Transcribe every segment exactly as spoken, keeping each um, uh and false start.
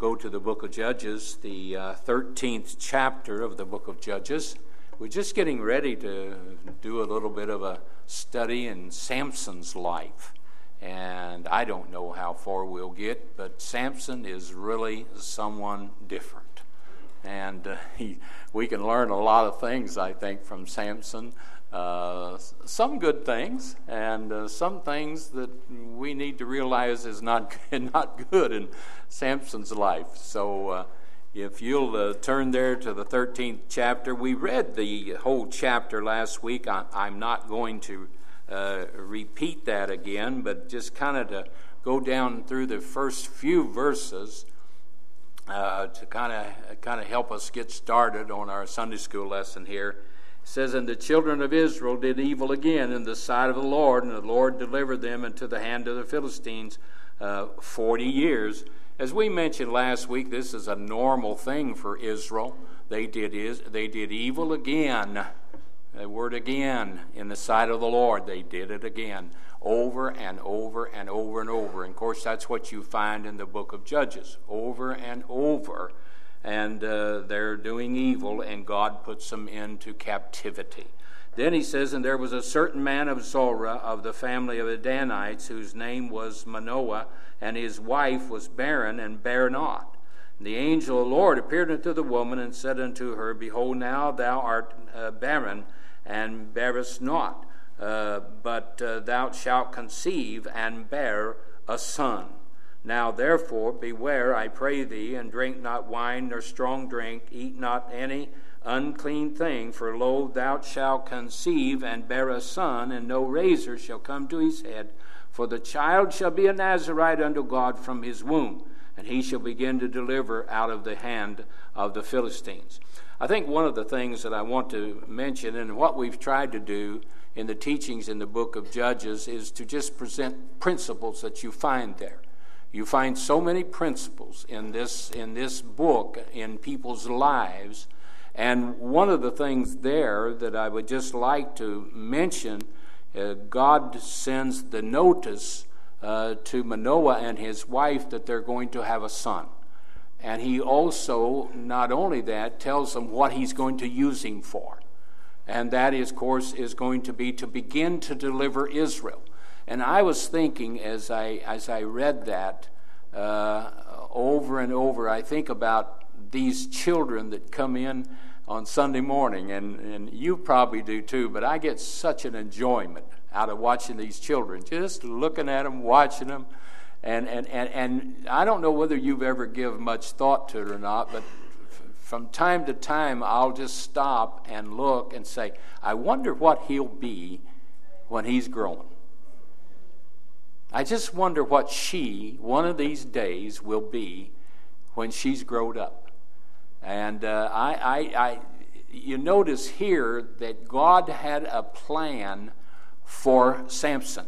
go to the book of Judges, the uh, thirteenth chapter of the book of Judges. We're just getting ready to do a little bit of a study in Samson's life. And I don't know how far we'll get, but Samson is really someone different. And uh, he, we can learn a lot of things, I think, from Samson. Uh, some good things, and uh, some things that we need to realize is not not good in Samson's life. So uh, if you'll uh, turn there to the thirteenth chapter, we read the whole chapter last week. I, I'm not going to uh, repeat that again, but just kind of to go down through the first few verses uh, to kind of kind of help us get started on our Sunday school lesson here. It says, "And the children of Israel did evil again in the sight of the Lord, and the Lord delivered them into the hand of the Philistines uh, forty years. As we mentioned last week, this is a normal thing for Israel. They did is they did evil again. The word again, in the sight of the Lord. They did it again, over and over and over and over. And of course, that's what you find in the book of Judges, over and over. And uh, they're doing evil, and God puts them into captivity. Then he says, "And there was a certain man of Zorah of the family of the Danites, whose name was Manoah, and his wife was barren and bare not. And the angel of the Lord appeared unto the woman and said unto her, Behold, now thou art uh, barren and bearest not, uh, but uh, thou shalt conceive and bear a son. Now therefore beware, I pray thee, and drink not wine nor strong drink, eat not any unclean thing, for lo, thou shalt conceive and bear a son, and no razor shall come to his head, for the child shall be a Nazarite unto God from his womb, and he shall begin to deliver out of the hand of the Philistines." I think one of the things that I want to mention, and what we've tried to do in the teachings in the book of Judges, is to just present principles that you find there. You find so many principles in this in this book, in people's lives. And one of the things there that I would just like to mention, uh, God sends the notice uh, to Manoah and his wife that they're going to have a son. And he also, not only that, tells them what he's going to use him for. And that, is, of course, is going to be to begin to deliver Israel. And I was thinking as I as I read that uh, over and over, I think about these children that come in on Sunday morning, and, and you probably do too, but I get such an enjoyment out of watching these children, just looking at them, watching them. And, and, and, and I don't know whether you've ever given much thought to it or not, but f- from time to time I'll just stop and look and say, I wonder what he'll be when he's growing. I just wonder what she, one of these days, will be when she's grown up. And uh, I, I, I, you notice here that God had a plan for Samson.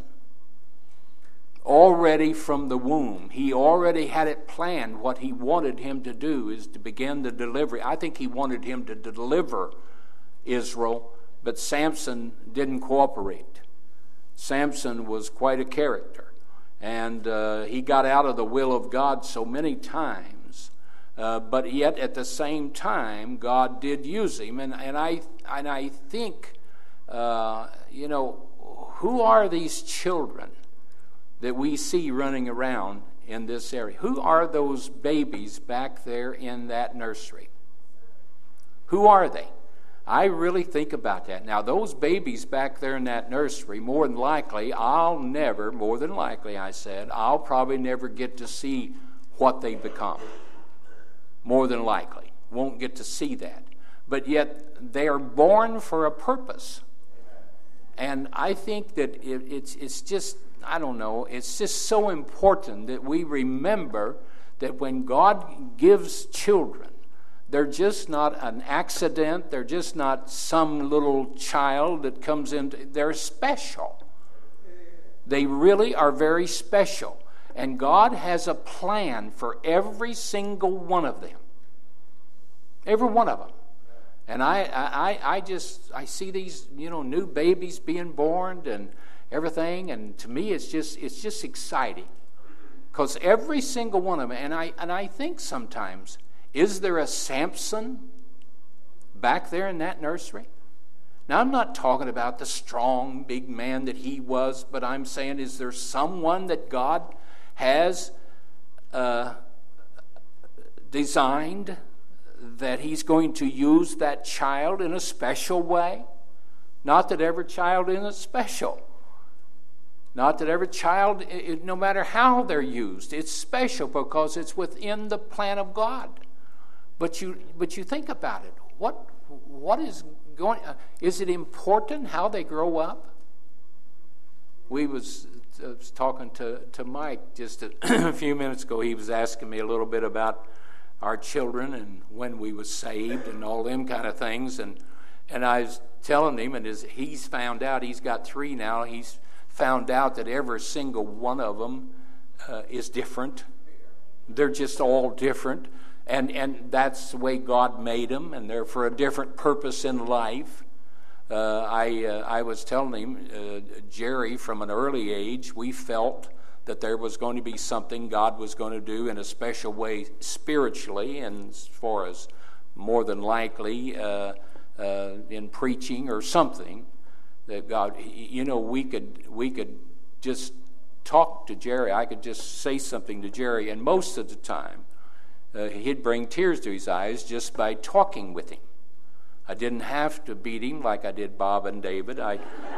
Already from the womb, he already had it planned. What he wanted him to do is to begin the delivery. I think he wanted him to deliver Israel, but Samson didn't cooperate. Samson was quite a character. And uh, he got out of the will of God so many times. Uh, but yet at the same time, God did use him. And, and, I, and I think, uh, you know, who are these children that we see running around in this area? Who are those babies back there in that nursery? Who are they? I really think about that. Now, those babies back there in that nursery, more than likely, I'll never, more than likely, I said, I'll probably never get to see what they become. More than likely. Won't get to see that. But yet, they are born for a purpose. And I think that it, it's, it's just, I don't know, it's just so important that we remember that when God gives children, they're just not an accident. They're just not some little child that comes into. They're special. They really are very special. And God has a plan for every single one of them. Every one of them. And I, I, I just, I see these, you know, new babies being born and everything. And to me, it's just, it's just exciting. Because every single one of them, and I, and I think sometimes, is there a Samson back there in that nursery? Now, I'm not talking about the strong, big man that he was, but I'm saying, is there someone that God has uh, designed that he's going to use that child in a special way? Not that every child is special. Not that every child, no matter how they're used, it's special because it's within the plan of God. But you, but you think about it. What, what is going? Uh, is it important how they grow up? We was, uh, was talking to, to Mike just a, a few minutes ago. He was asking me a little bit about our children and when we was saved and all them kind of things. And and I was telling him, and as he's found out, he's got three now. He's found out that every single one of them uh, is different. They're just all different. And and that's the way God made them, and they're for a different purpose in life. Uh, I uh, I was telling him, uh, Jerry, from an early age, we felt that there was going to be something God was going to do in a special way spiritually, and as far as more than likely uh, uh, in preaching or something. That God, you know, we could we could just talk to Jerry. I could just say something to Jerry, and most of the time, Uh, he'd bring tears to his eyes just by talking with him. I didn't have to beat him like I did Bob and David. I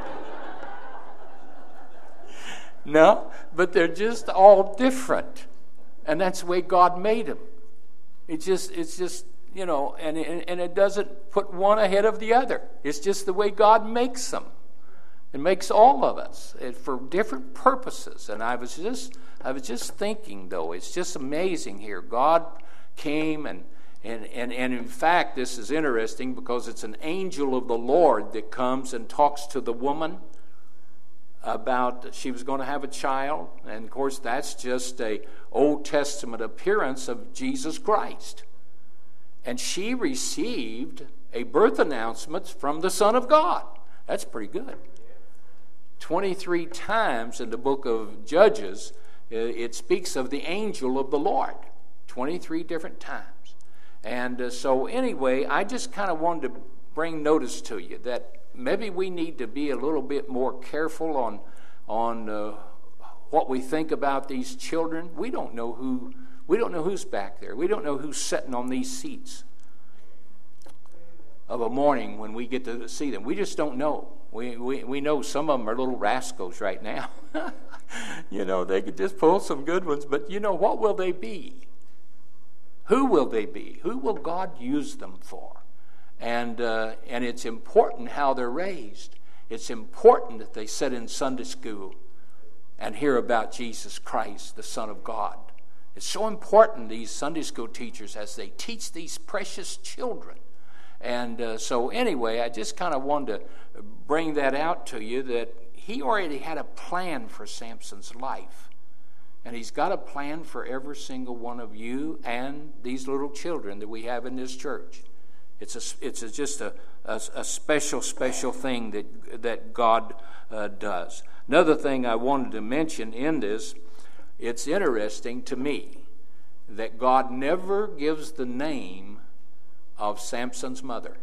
No, but they're just all different. And that's the way God made them. It just, it's just, you know, and, and, and it doesn't put one ahead of the other. It's just the way God makes them. It makes all of us for different purposes. And I was just, I was just thinking, though, it's just amazing here. God came and, and, and, and in fact, this is interesting because it's an angel of the Lord that comes and talks to the woman about she was going to have a child. And, of course, that's just a Old Testament appearance of Jesus Christ. And she received a birth announcement from the Son of God. That's pretty good. twenty-three times in the book of Judges, it speaks of the angel of the Lord. twenty-three different times. And uh, so anyway, I just kind of wanted to bring notice to you that maybe we need to be a little bit more careful on, on uh, what we think about these children. We don't know who, we don't know who's back there. We don't know who's sitting on these seats of a morning when we get to see them. We just don't know. We, we, we know some of them are little rascals right now. You know, they could just pull some good ones, but you know, what will they be? Who will they be? Who will God use them for? And uh, and it's important how they're raised. It's important that they sit in Sunday school and hear about Jesus Christ, the Son of God. It's so important, these Sunday school teachers, as they teach these precious children. And uh, so anyway, I just kind of wanted to bring that out to you, that he already had a plan for Samson's life. And he's got a plan for every single one of you and these little children that we have in this church. It's a, it's a, just a, a, a special, special thing that, that God uh, does. Another thing I wanted to mention in this, it's interesting to me that God never gives the name of Samson's mother.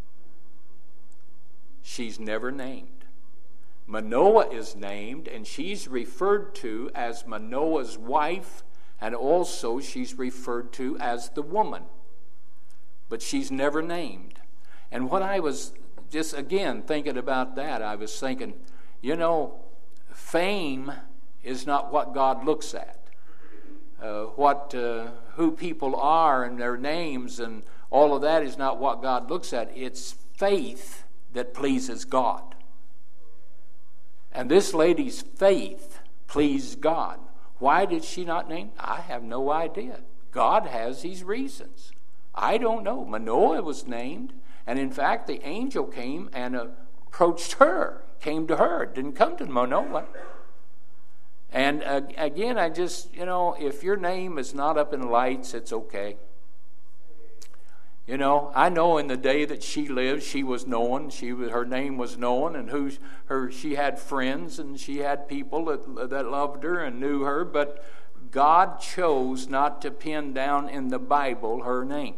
She's never named. Manoah is named, and she's referred to as Manoah's wife, and also she's referred to as the woman. But she's never named. And when I was just, again, thinking about that, I was thinking, you know, fame is not what God looks at. Uh, what, uh, who people are and their names and all of that is not what God looks at. It's faith that pleases God. And this lady's faith pleased God. Why did she not name? I have no idea. God has these reasons. I don't know. Manoah was named, and in fact, the angel came and approached her, came to her, didn't come to Manoah. And uh, again, I just, you know, if your name is not up in lights, it's okay. You know, I know in the day that she lived, she was known. She was, her name was known, and who her she had friends and she had people that that loved her and knew her. But God chose not to pin down in the Bible her name.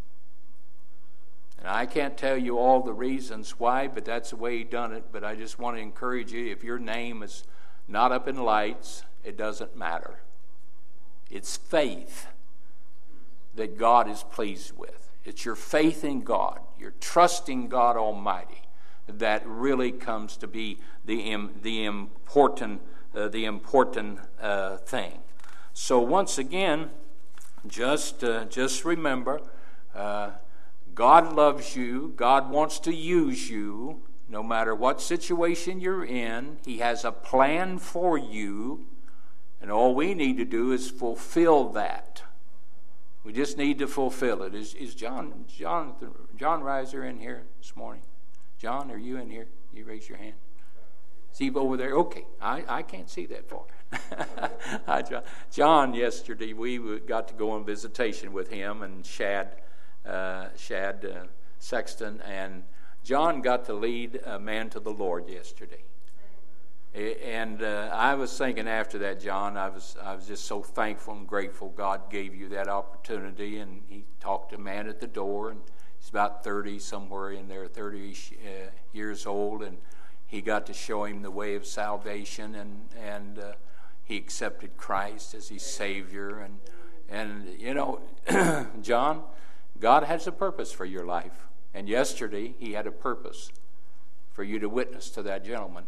And I can't tell you all the reasons why, but that's the way he done it. But I just want to encourage you, if your name is not up in lights, it doesn't matter. It's faith that God is pleased with. It's your faith in God, your trusting God Almighty, that really comes to be the the important uh, the important uh, thing. So once again, just uh, just remember, uh, God loves you. God wants to use you, no matter what situation you're in. He has a plan for you, and all we need to do is fulfill that. We just need to fulfill it. Is is John John John Reiser in here this morning? John, are you in here? You raise your hand. See over there? Okay, I, I can't see that far. Hi, John. John, yesterday we got to go on visitation with him and Shad, uh, Shad uh, Sexton, and John got to lead a man to the Lord yesterday. And uh, I was thinking after that, John, I was I was just so thankful and grateful God gave you that opportunity. And he talked to a man at the door, and he's about thirty, somewhere in there, thirty uh, years old, and he got to show him the way of salvation, and and uh, he accepted Christ as his Savior. And and you know, John, God has a purpose for your life, and yesterday He had a purpose for you to witness to that gentleman.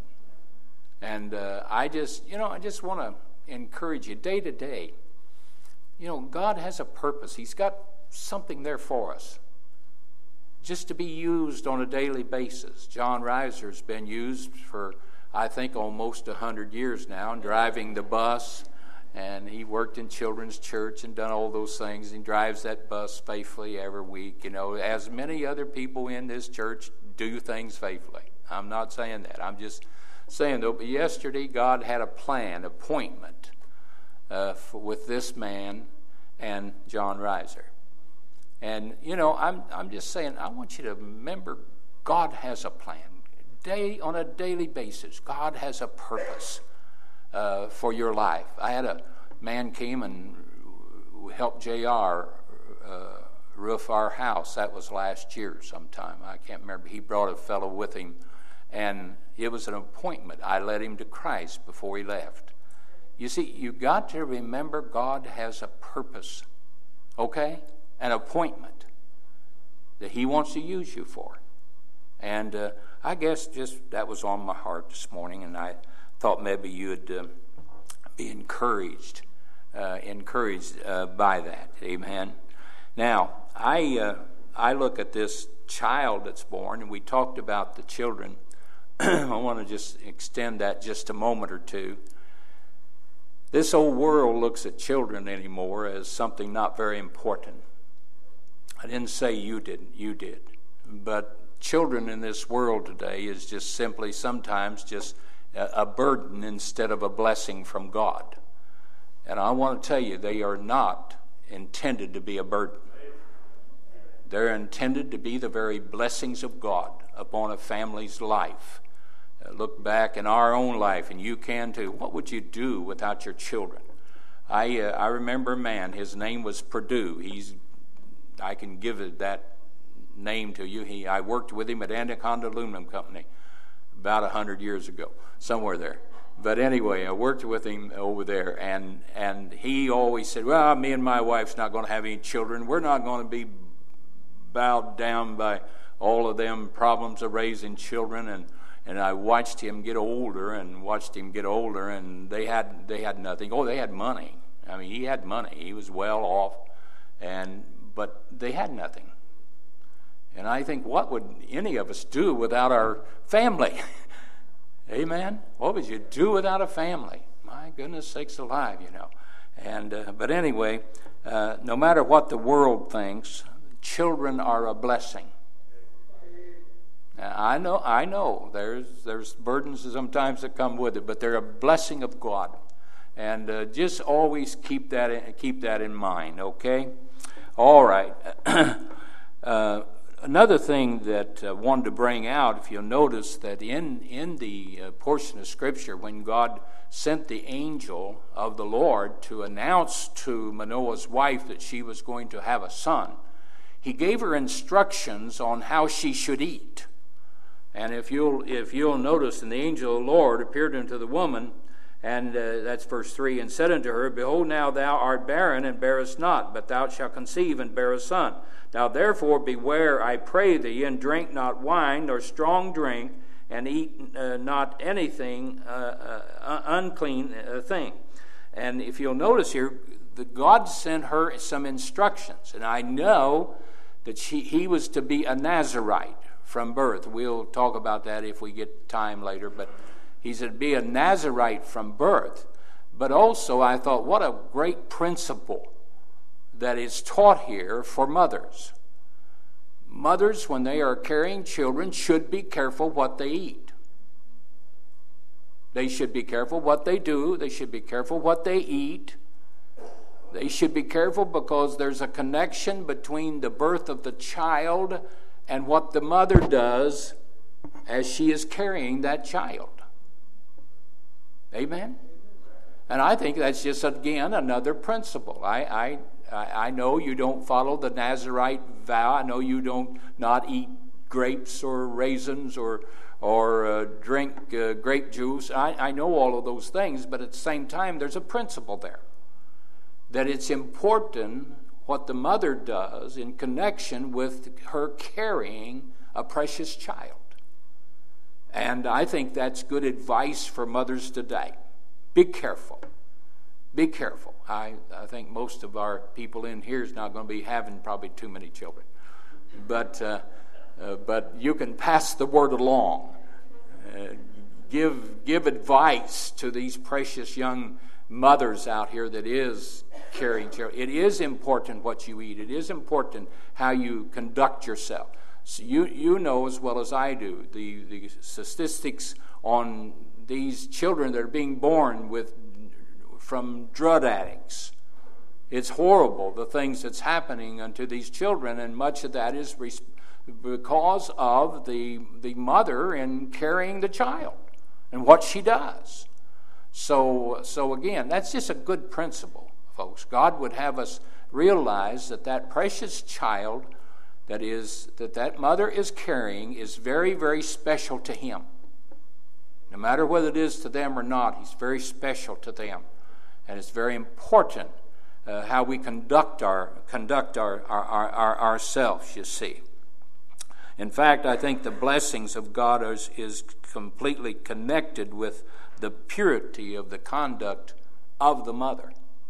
And uh, I just, you know, I just want to encourage you day to day. You know, God has a purpose. He's got something there for us, just to be used on a daily basis. John Reiser's been used for, I think, almost a hundred years now, driving the bus. And he worked in children's church and done all those things. He drives that bus faithfully every week, you know, as many other people in this church do things faithfully. I'm not saying that. I'm just saying, though, but yesterday God had a plan, appointment uh, for, with this man and John Reiser. And, you know, I'm I'm just saying, I want you to remember God has a plan. Day on a daily basis, God has a purpose uh, for your life. I had a man came and helped J R uh, roof our house. That was last year sometime. I can't remember. He brought a fellow with him, and it was an appointment. I led him to Christ before he left. You see, you've got to remember God has a purpose, okay? An appointment that He wants to use you for. And uh, I guess just that was on my heart this morning, and I thought maybe you'd uh, be encouraged, uh, encouraged uh, by that. Amen. Now, I uh, I look at this child that's born, and we talked about the children. I want to just extend that just a moment or two. This old world looks at children anymore as something not very important. I didn't say you didn't, you did. But children in this world today is just simply sometimes just a burden instead of a blessing from God. And I want to tell you, they are not intended to be a burden. They're intended to be the very blessings of God upon a family's life. Uh, look back in our own life, and you can too. What would you do without your children? I uh, I remember a man, his name was Purdue. He's I can give it that name to you. He I worked with him at Anaconda Aluminum Company about a hundred years ago, somewhere there. But anyway, I worked with him over there, and and he always said, well, me and my wife's not going to have any children. We're not going to be bowed down by all of them problems of raising children. And and I watched him get older and watched him get older, and they had they had nothing. Oh, they had money. I mean, he had money. He was well off, and but they had nothing. And I think, what would any of us do without our family? Amen? What would you do without a family? My goodness sakes alive, you know. And uh, but anyway, uh, no matter what the world thinks, children are a blessing. Now, I know, I know, there's there's burdens sometimes that come with it, but they're a blessing of God, and uh, just always keep that in, keep that in mind. Okay, all right. uh, another thing that I wanted to bring out, if you'll notice that in, in the uh, portion of Scripture, when God sent the angel of the Lord to announce to Manoah's wife that she was going to have a son, he gave her instructions on how she should eat. And if you'll, if you'll notice, and the angel of the Lord appeared unto the woman, and uh, that's verse three, and said unto her, Behold, now thou art barren, and bearest not, but thou shalt conceive and bear a son. Now therefore beware, I pray thee, and drink not wine, nor strong drink, and eat uh, not anything uh, uh, unclean uh, thing. And if you'll notice here, the God sent her some instructions, and I know that she, he was to be a Nazirite from birth. We'll talk about that if we get time later, but he's to be a Nazirite from birth. But also I thought, what a great principle that is taught here for mothers. Mothers, when they are carrying children, should be careful what they eat. They should be careful what they do. They should be careful what they eat. They should be careful because there's a connection between the birth of the child and what the mother does as she is carrying that child. Amen? And I think that's just, again, another principle. I, I, I know you don't follow the Nazirite vow. I know you don't not eat grapes or raisins or or uh, drink uh, grape juice. I, I know all of those things, but at the same time, there's a principle there. That it's important what the mother does in connection with her carrying a precious child. And I think that's good advice for mothers today. Be careful. Be careful. I, I think most of our people in here is not going to be having probably too many children. But uh, uh, but you can pass the word along. Uh, give give advice to these precious young mothers out here that is carrying children. It is important what you eat. It is important how you conduct yourself. So you you know as well as I do the, the statistics on these children that are being born with from drug addicts. It's horrible, the things that's happening unto these children, and much of that is res- because of the the mother in carrying the child and what she does. So, so again, that's just a good principle, folks. God would have us realize that that precious child that is that that mother is carrying is very, very special to Him. No matter whether it is to them or not, He's very special to them, and it's very important uh, how we conduct our conduct our, our, our, our ourselves. You see. In fact, I think the blessings of God is, is completely connected with the purity of the conduct of the mother,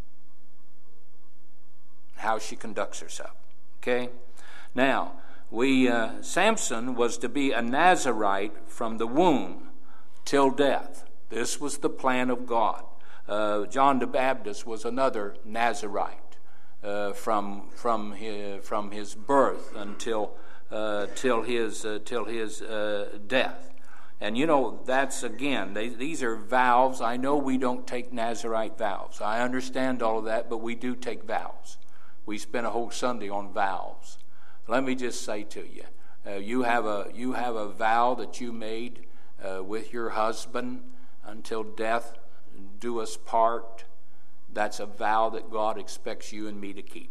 how she conducts herself. Okay? Now, we uh, Samson was to be a Nazirite from the womb till death. This was the plan of God. Uh, John the Baptist was another Nazirite uh, from from his, from his birth until uh, till his uh, till his uh, death. And you know, that's again, they, these are vows. I know we don't take Nazirite vows. I understand all of that, but we do take vows. We spend a whole Sunday on vows. Let me just say to you, uh, you have a you have a vow that you made uh, with your husband until death do us part. That's a vow that God expects you and me to keep.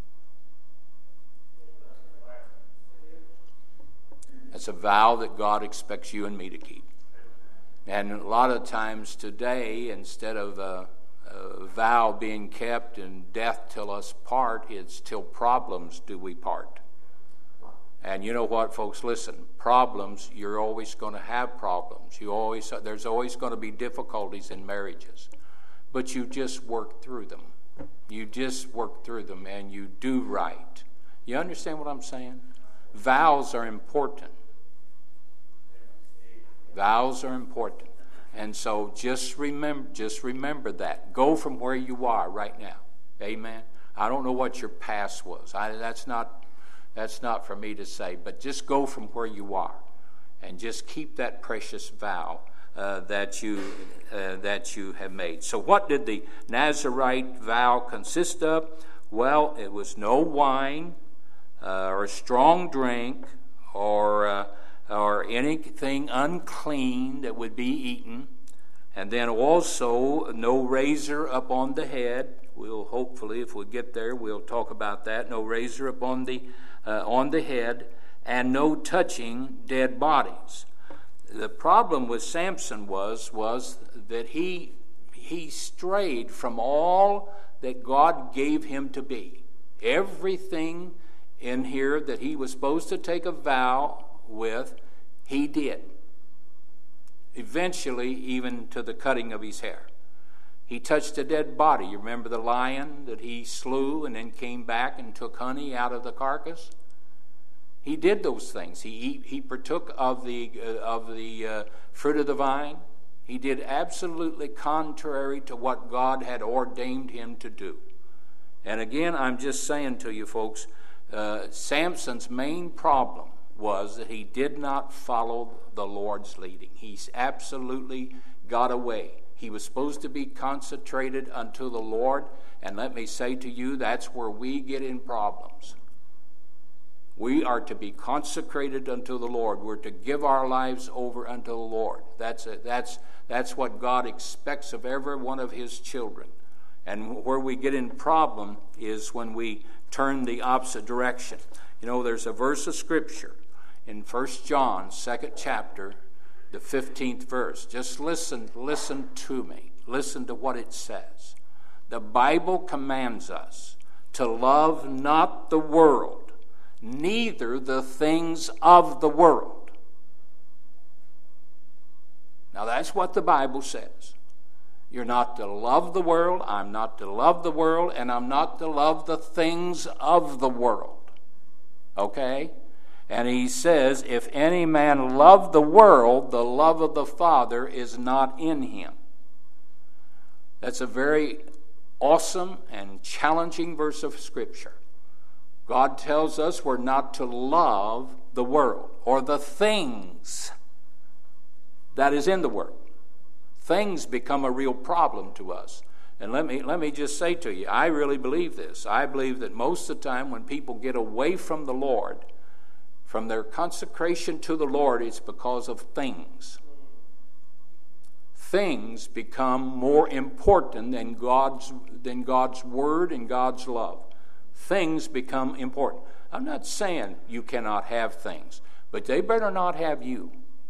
That's a vow that God expects you and me to keep. And a lot of times today, instead of a, a vow being kept and death till us part, it's till problems do we part. And you know what, folks? Listen, problems, you're always going to have problems. You always, there's always going to be difficulties in marriages. But you just work through them. You just work through them and you do right. You understand what I'm saying? Vows are important. Vows are important. And so just remember, just remember that. Go from where you are right now. Amen. I don't know what your past was. I, that's not that's not for me to say, but just go from where you are and just keep that precious vow uh, that you uh, that you have made. So what did the Nazirite vow consist of? Well, it was no wine, uh, or strong drink, or uh, or anything unclean that would be eaten. And then also no razor upon the head. We'll hopefully, if we get there, we'll talk about that. No razor upon the uh, on the head, and no touching dead bodies. The problem with Samson was was that he he strayed from all that God gave him to be. Everything in here that he was supposed to take a vow with, he did. Eventually, even to the cutting of his hair. He touched a dead body. You remember the lion that he slew and then came back and took honey out of the carcass? He did those things. He he, he partook of the uh, of the uh, fruit of the vine. He did absolutely contrary to what God had ordained him to do. And again, I'm just saying to you folks, uh, Samson's main problem was that he did not follow the Lord's leading. He's absolutely got away. He was supposed to be concentrated unto the Lord, and let me say to you, that's where we get in problems. We are to be consecrated unto the Lord. We're to give our lives over unto the Lord. That's a, that's that's what God expects of every one of his children. And where we get in problem is when we turn the opposite direction. You know, there's a verse of Scripture in First John, second chapter, the fifteenth verse. Just listen, listen to me. Listen to what it says. The Bible commands us to love not the world, neither the things of the world. Now that's what the Bible says. You're not to love the world, I'm not to love the world, and I'm not to love the things of the world. Okay? And he says, if any man love the world, the love of the Father is not in him. That's a very awesome and challenging verse of Scripture. God tells us we're not to love the world or the things that is in the world. Things become a real problem to us. And let me let me just say to you, I really believe this. I believe that most of the time when people get away from the Lord, from their consecration to the Lord, it's because of things. Things become more important than God's than God's word and God's love. Things become important. I'm not saying you cannot have things, but they better not have you.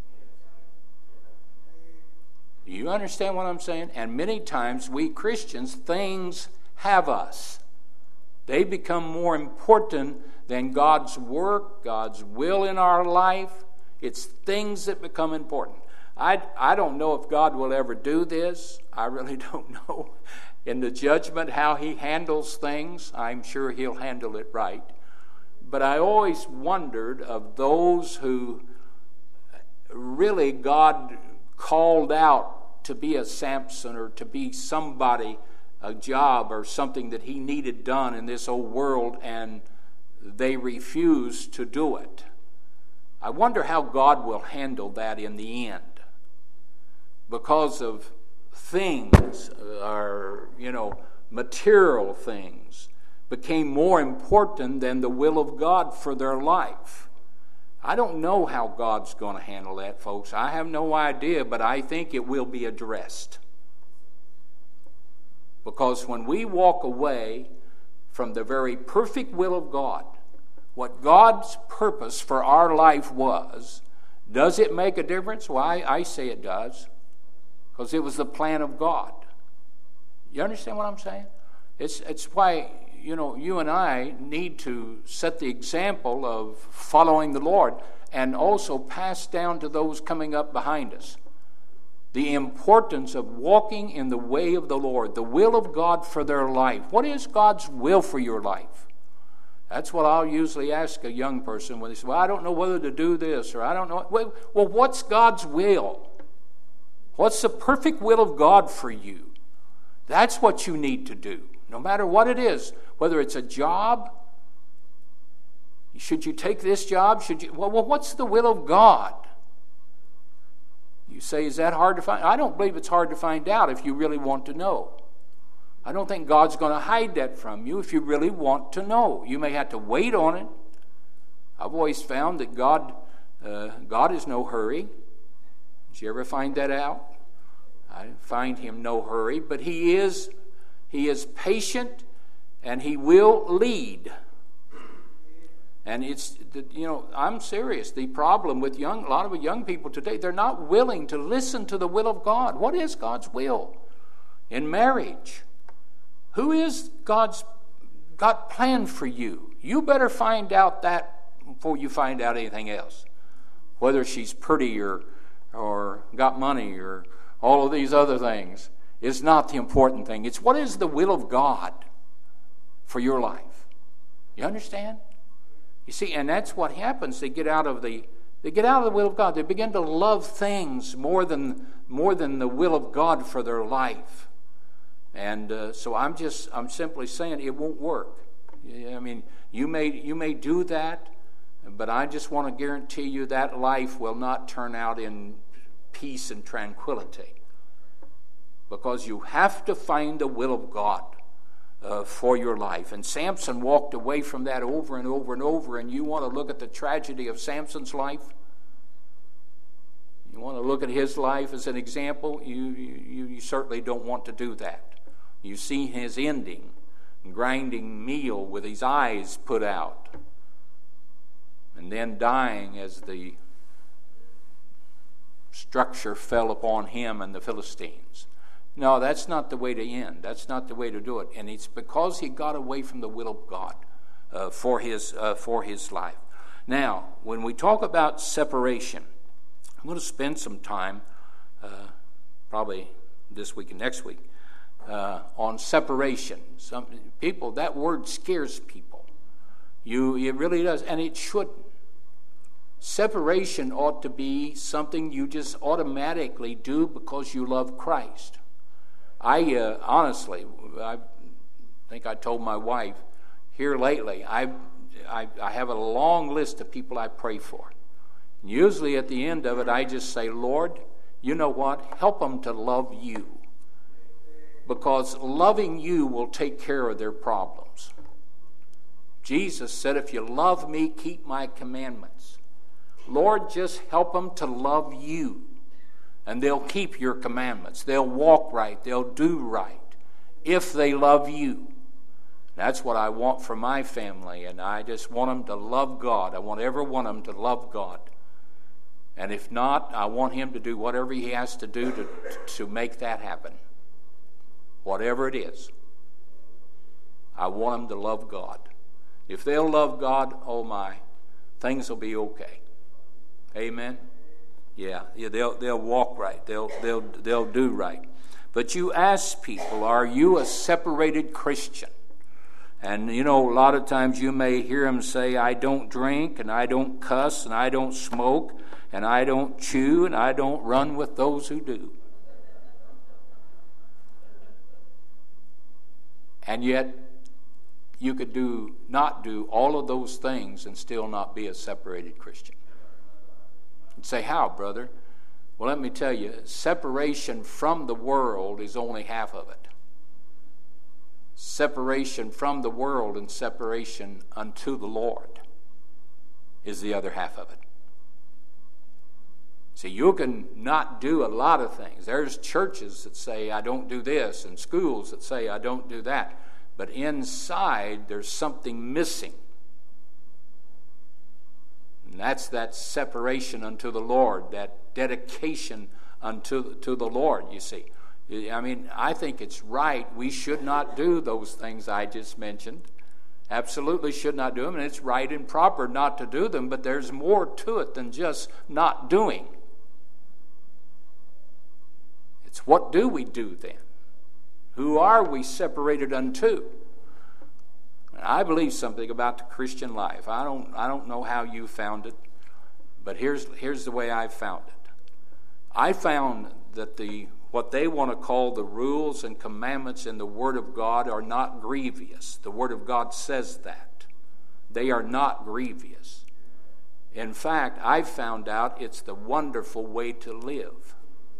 Do you understand what I'm saying? And many times we Christians, things have us. They become more important than God's work, God's will in our life. It's things that become important. I, I don't know if God will ever do this. I really don't know. In the judgment, how he handles things, I'm sure he'll handle it right. But I always wondered of those who really God called out to be a Samson or to be somebody, a job or something that he needed done in this old world, and they refused to do it. I wonder how God will handle that in the end. Because of things, or, you know, material things, became more important than the will of God for their life. I don't know how God's going to handle that, folks. I have no idea, but I think it will be addressed. Because when we walk away from the very perfect will of God, what God's purpose for our life was, does it make a difference? Well, I, I say it does. Because it was the plan of God. You understand what I'm saying? It's it's why, you know, you and I need to set the example of following the Lord and also pass down to those coming up behind us the importance of walking in the way of the Lord, the will of God for their life. What is God's will for your life? That's what I'll usually ask a young person when they say, well, I don't know whether to do this, or I don't know. Well, what's God's will? What's the perfect will of God for you? That's what you need to do, no matter what it is. Whether it's a job, should you take this job? Should you? Well, well, what's the will of God? You say, is that hard to find? I don't believe it's hard to find out if you really want to know. I don't think God's going to hide that from you if you really want to know. You may have to wait on it. I've always found that God, uh, God is no hurry. Did you ever find that out? I find him no hurry, but he is, he is patient, and he will lead. And it's, you know, I'm serious. The problem with young, a lot of young people today, they're not willing to listen to the will of God. What is God's will in marriage? Who is God's God planned for you? You better find out that before you find out anything else. Whether she's pretty or, or got money or all of these other things is not the important thing. It's what is the will of God for your life. You understand? You see, and that's what happens. They get out of the they get out of the will of God. They begin to love things more than more than the will of God for their life. And uh, so I'm just I'm simply saying it won't work. I mean, you may you may do that, but I just want to guarantee you that life will not turn out in peace and tranquility, because you have to find the will of God uh, for your life. And Samson walked away from that over and over and over. And you want to look at the tragedy of Samson's life? You want to look at his life as an example? You, you, you certainly don't want to do that. You see his ending, grinding meal with his eyes put out, and then dying as the structure fell upon him and the Philistines. No, that's not the way to end. That's not the way to do it. And it's because he got away from the will of God uh, for his uh, for his life. Now, when we talk about separation, I'm going to spend some time, uh, probably this week and next week, uh, on separation. Some people, that word scares people. You, it really does, and it shouldn't. Separation ought to be something you just automatically do because you love Christ. I uh, honestly, I think I told my wife here lately, I, I, I have a long list of people I pray for. And usually at the end of it, I just say, Lord, you know what? Help them to love you. Because loving you will take care of their problems. Jesus said, if you love me, keep my commandments. Lord, just help them to love you. And they'll keep your commandments. They'll walk right. They'll do right. If they love you. That's what I want for my family. And I just want them to love God. I want every one of them to love God. And if not, I want him to do whatever he has to do to, to make that happen. Whatever it is. I want them to love God. If they'll love God, oh my, things will be okay. Amen? Yeah, yeah, they'll they'll walk right. They'll they'll they'll do right. But you ask people, are you a separated Christian? And you know, a lot of times you may hear them say, I don't drink, and I don't cuss, and I don't smoke, and I don't chew, and I don't run with those who do. And yet, you could do not do all of those things and still not be a separated Christian. And say, how, brother? Well, let me tell you, separation from the world is only half of it. Separation from the world and separation unto the Lord is the other half of it. See, you can not do a lot of things. There's churches that say, I don't do this, and schools that say, I don't do that. But inside, there's something missing. And that's that separation unto the Lord, that dedication unto to the Lord, you see. I mean, I think it's right. We should not do those things I just mentioned. Absolutely should not do them, and it's right and proper not to do them, but there's more to it than just not doing. It's what do we do then? Who are we separated unto? I believe something about the Christian life. I don't I don't know how you found it, but here's here's the way I found it. I found that the what they want to call the rules and commandments in the Word of God are not grievous. The Word of God says that. They are not grievous. In fact, I found out it's the wonderful way to live.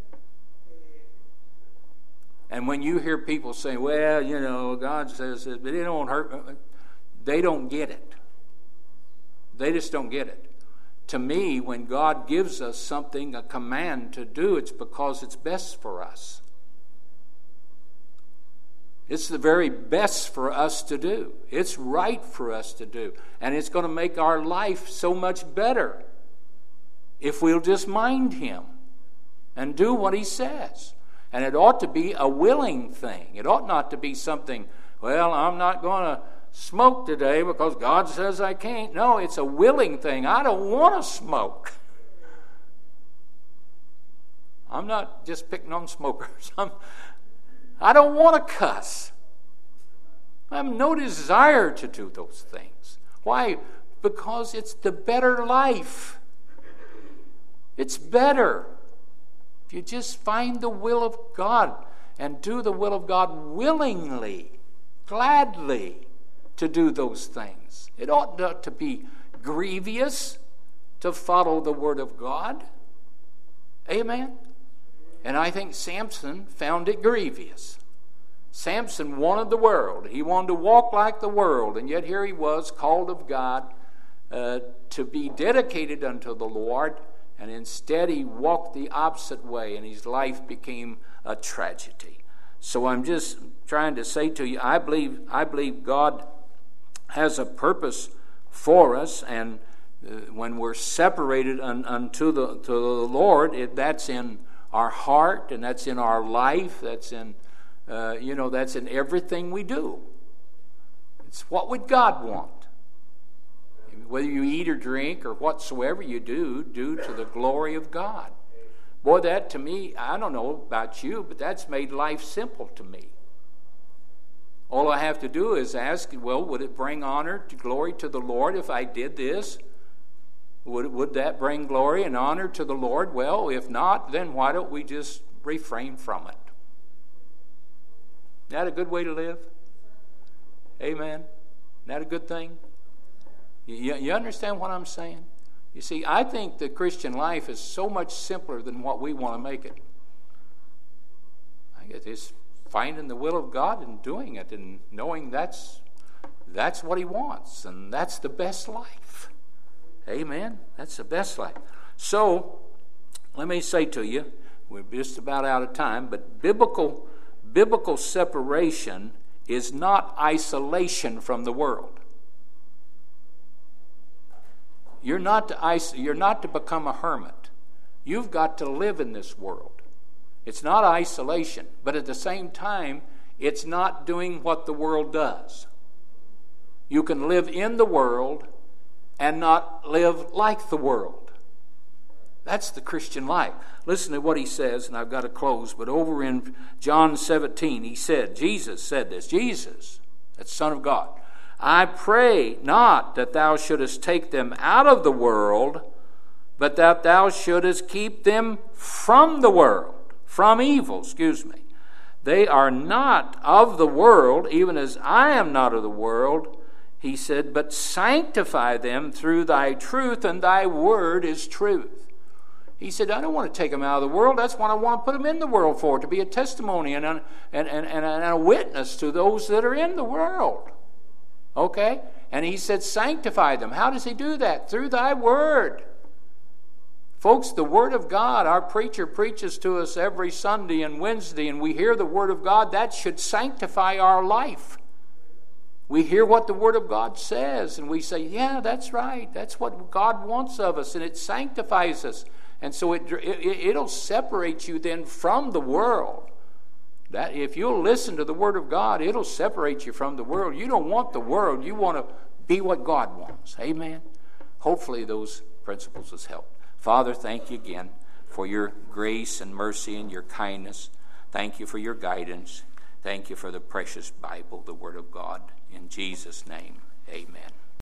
And when you hear people say, well, you know, God says it, but it don't hurt, they don't get it. They just don't get it. To me, when God gives us something, a command to do, it's because it's best for us. It's the very best for us to do. It's right for us to do. And it's going to make our life so much better if we'll just mind Him and do what He says. And it ought to be a willing thing. It ought not to be something, well, I'm not going to smoke today because God says I can't. No, it's a willing thing. I don't want to smoke. I'm not just picking on smokers. I'm, I don't want to cuss. I have no desire to do those things. Why? Because it's the better life. It's better. If you just find the will of God and do the will of God willingly, gladly, to do those things. It ought not to be grievous to follow the Word of God. Amen? And I think Samson found it grievous. Samson wanted the world. He wanted to walk like the world, and yet here he was, called of God uh, to be dedicated unto the Lord, and instead he walked the opposite way, and his life became a tragedy. So I'm just trying to say to you, I believe, I believe God has a purpose for us, and uh, when we're separated un, unto the, to the Lord, it, that's in our heart, and that's in our life, that's in, uh, you know, that's in everything we do. It's what would God want? Whether you eat or drink or whatsoever you do, do to the glory of God. Boy, that to me, I don't know about you, but that's made life simple to me. All I have to do is ask, well, would it bring honor to glory to the Lord if I did this? Would, would that bring glory and honor to the Lord? Well, if not, then why don't we just refrain from it? Isn't that a good way to live? Amen. Isn't that a good thing? You, you understand what I'm saying? You see, I think the Christian life is so much simpler than what we want to make it. I guess it's finding the will of God and doing it and knowing that's that's what He wants, and that's the best life. Amen? That's the best life. So, let me say to you, we're just about out of time, but biblical biblical separation is not isolation from the world. You're not to is- you're not to become a hermit. You've got to live in this world. It's not isolation, but at the same time, it's not doing what the world does. You can live in the world and not live like the world. That's the Christian life. Listen to what he says, and I've got to close, but over in John seventeen, he said, Jesus said this, Jesus, that's Son of God, I pray not that thou shouldest take them out of the world, but that thou shouldest keep them from the world. From evil, excuse me. They are not of the world, even as I am not of the world, he said, but sanctify them through thy truth, and thy word is truth. He said, I don't want to take them out of the world. That's what I want to put them in the world for, to be a testimony and a, and, and, and a witness to those that are in the world. Okay? And he said, sanctify them. How does he do that? Through thy word. Folks, the Word of God, our preacher preaches to us every Sunday and Wednesday, and we hear the Word of God. That should sanctify our life. We hear what the Word of God says, and we say, yeah, that's right. That's what God wants of us, and it sanctifies us. And so it, it, it'll separate you then from the world. That if you'll listen to the Word of God, it'll separate you from the world. You don't want the world. You want to be what God wants. Amen? Hopefully those principles has helped. Father, thank you again for your grace and mercy and your kindness. Thank you for your guidance. Thank you for the precious Bible, the Word of God. In Jesus' name, amen.